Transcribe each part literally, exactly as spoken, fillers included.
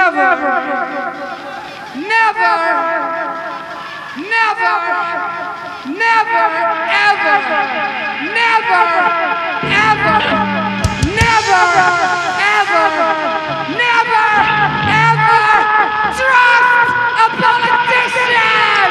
never, never, never, never, ever, never, ever, never, ever, never, ever trust a politician!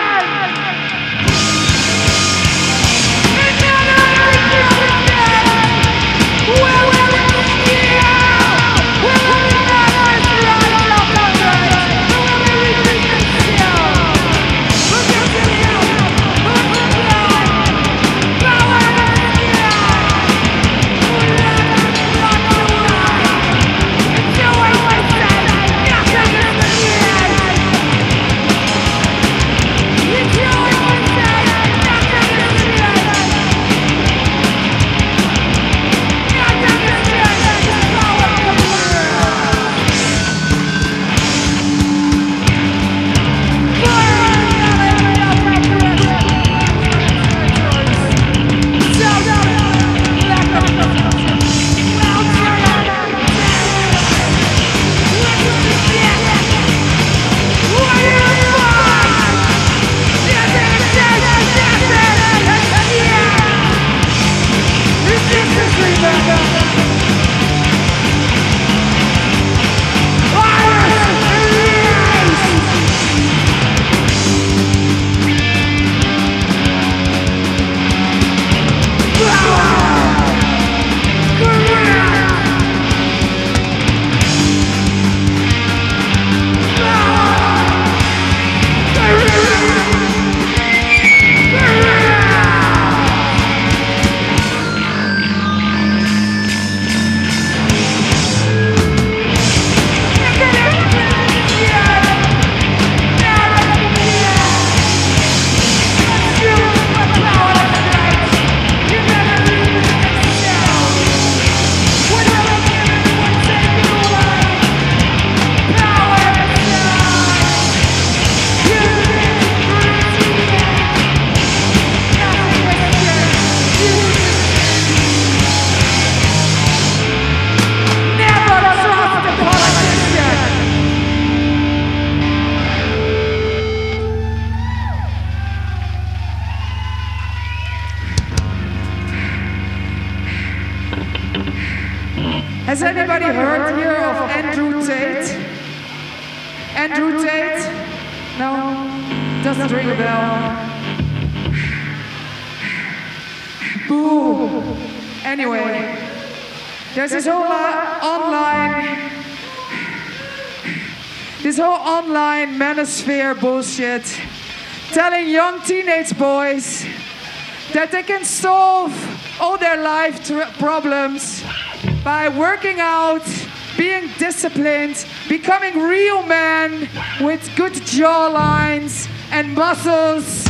Has anybody heard here of Andrew Tate? Andrew Tate? No? Doesn't ring a bell. Boo! Anyway, there's this whole uh, online, this whole online manosphere bullshit telling young teenage boys that they can solve all their life tr- problems by working out, being disciplined, becoming real men with good jawlines and muscles,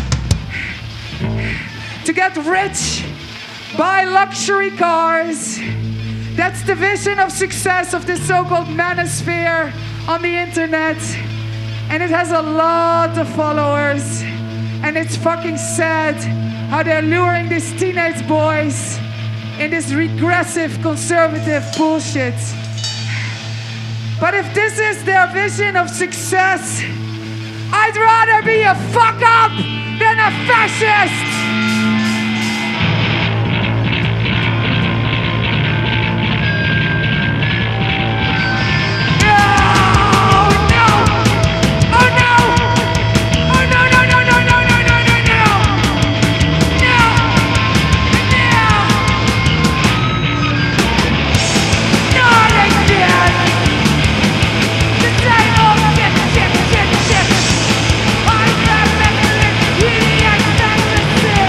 to get rich, buy luxury cars. That's the vision of success of this so-called manosphere on the internet. And it has a lot of followers. And it's fucking sad how they're luring these teenage boys in this regressive, conservative bullshit. But if this is their vision of success, I'd rather be a fuck up than a fascist! Shit, shit, shit. I'm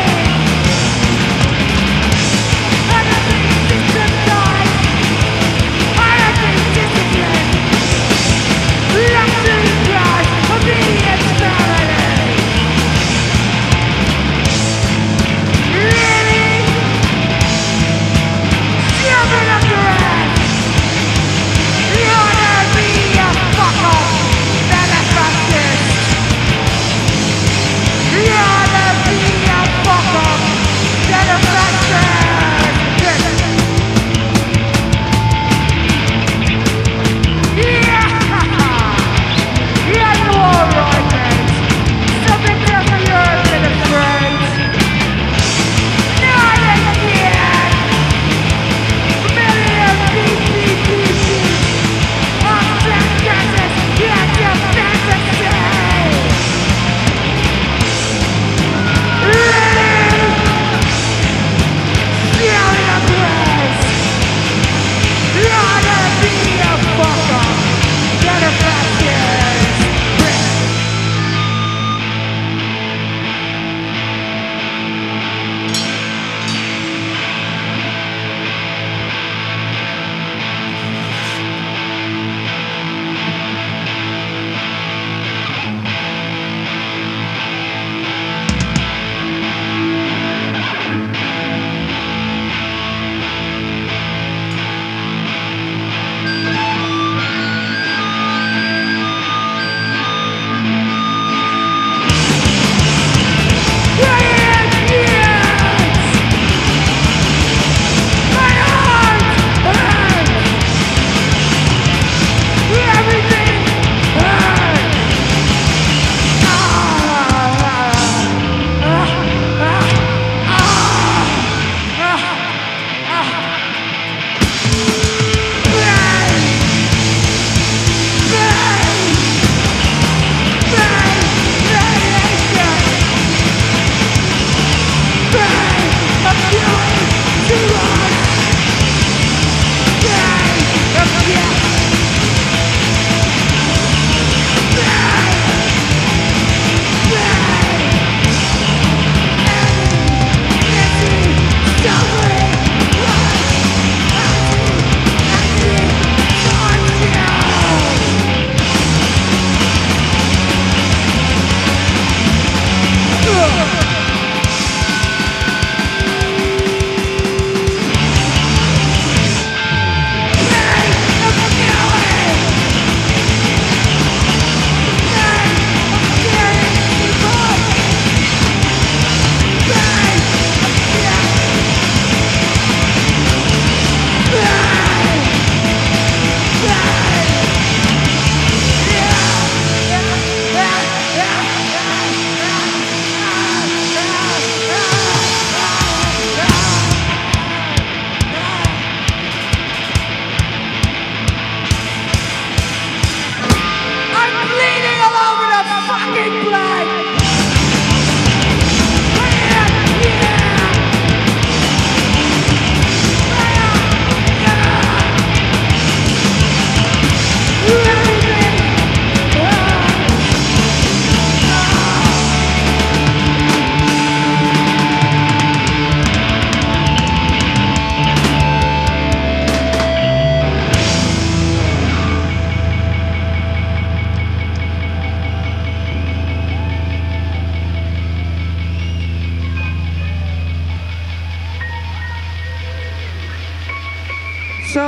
So,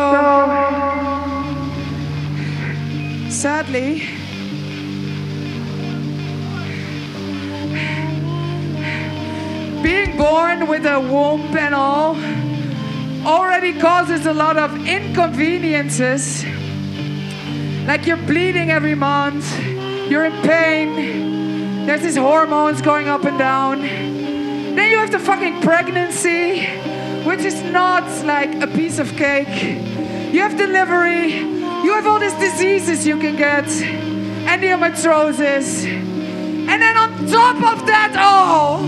sadly, being born with a womb and all already causes a lot of inconveniences. Like you're bleeding every month, you're in pain, there's these hormones going up and down. Then you have the fucking pregnancy, which is not like a piece of cake. You have delivery, you have all these diseases you can get, endometriosis. And then on top of that all,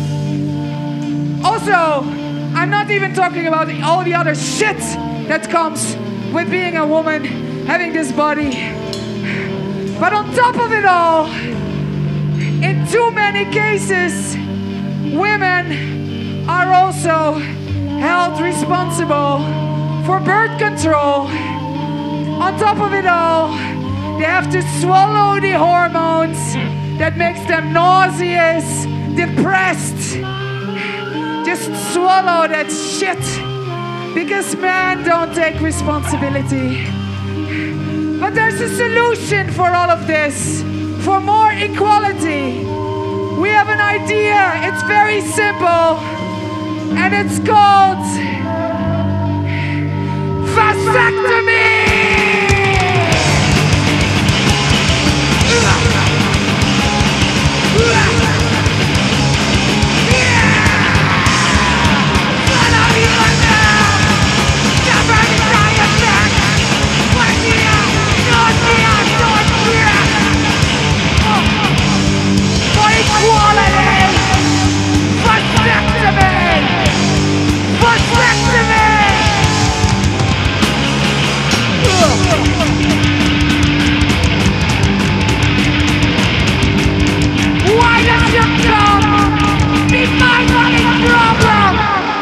also, I'm not even talking about all the other shit that comes with being a woman, having this body. But on top of it all, in too many cases, women are also held responsible for birth control. On top of it all, they have to swallow the hormones that makes them nauseous, depressed. Just swallow that shit, because men don't take responsibility. But there's a solution for all of this, for more equality. We have an idea, it's very simple, and it's called vasectomy! Why does your come be my fucking problem?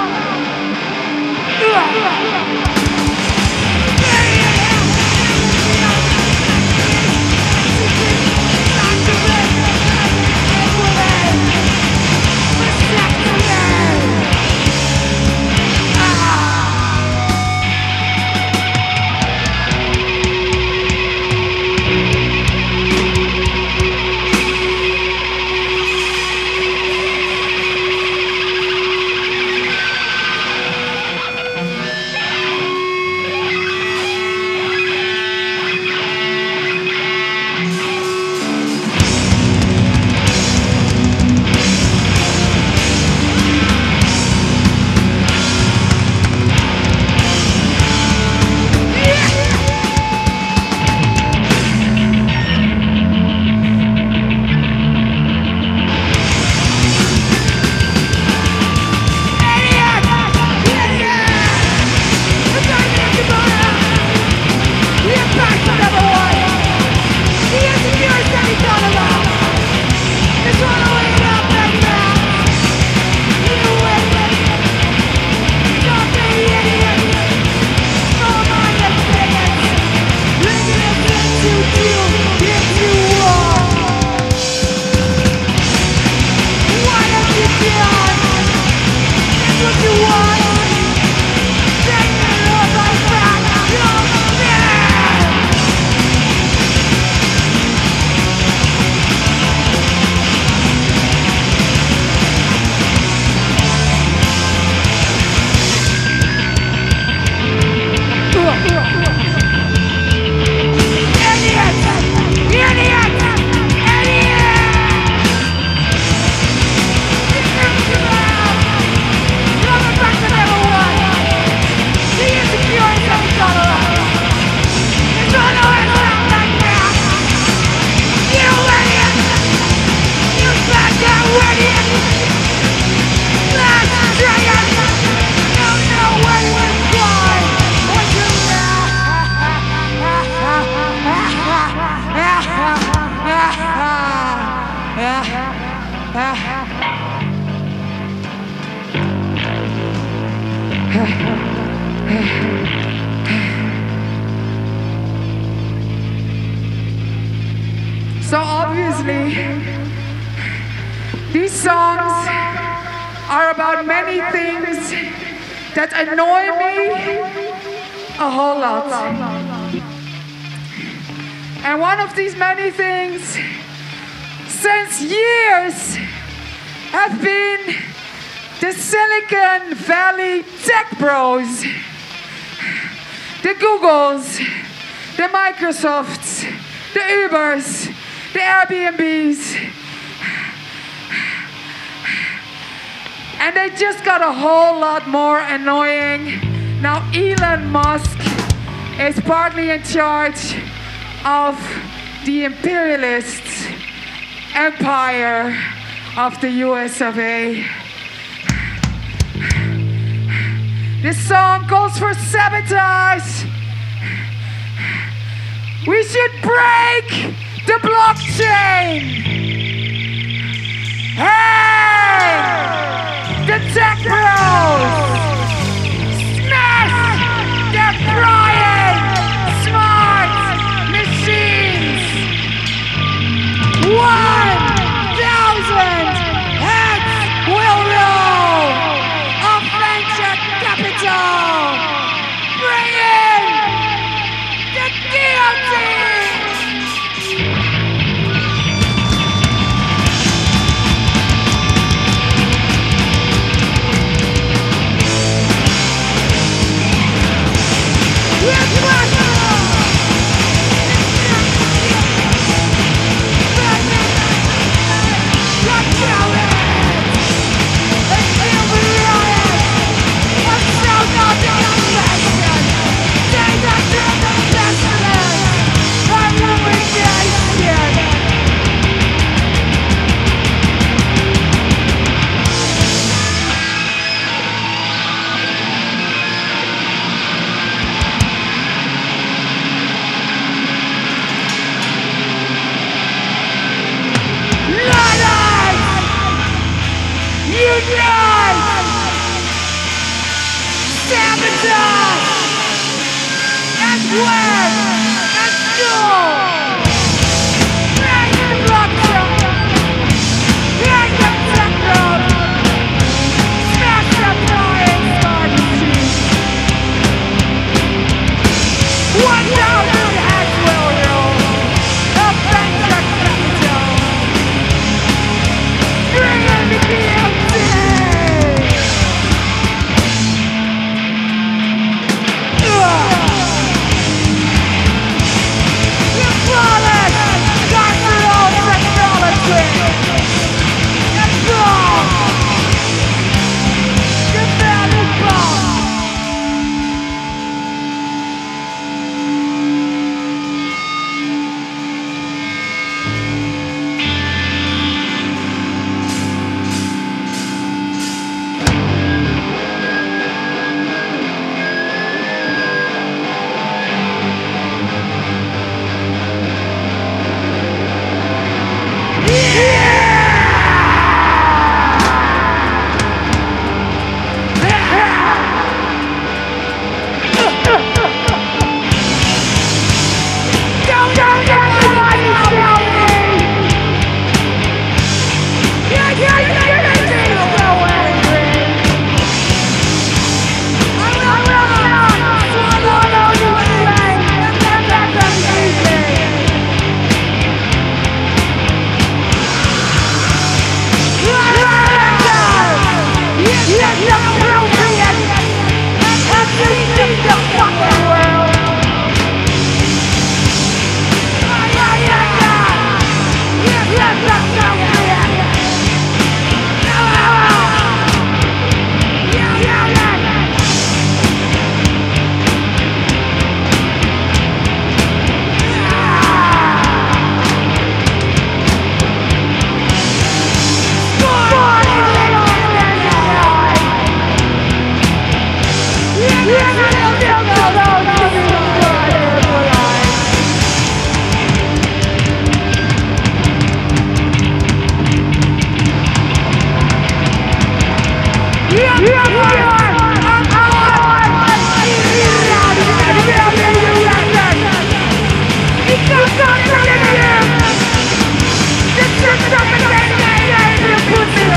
So obviously, these songs are about many things that annoy me, A whole lot. And one of these many things since years have been the Silicon Valley tech bros, the Googles, the Microsofts, the Ubers, the Airbnbs. And they just got a whole lot more annoying. Now Elon Musk is partly in charge of the imperialist empire of the U S of A. This song calls for sabotage. We should break the blockchain. Hey, the tech bros, smash their crying smart machines. One thousand heads will roll of venture capital. Bring in the guillotine.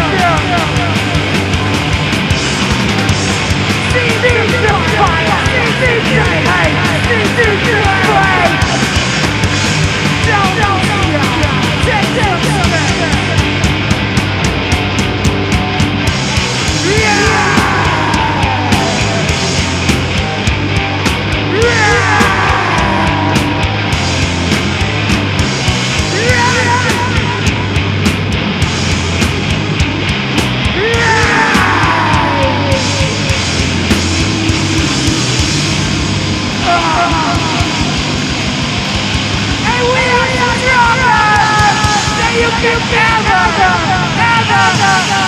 See these fire. You can ever, ever, ever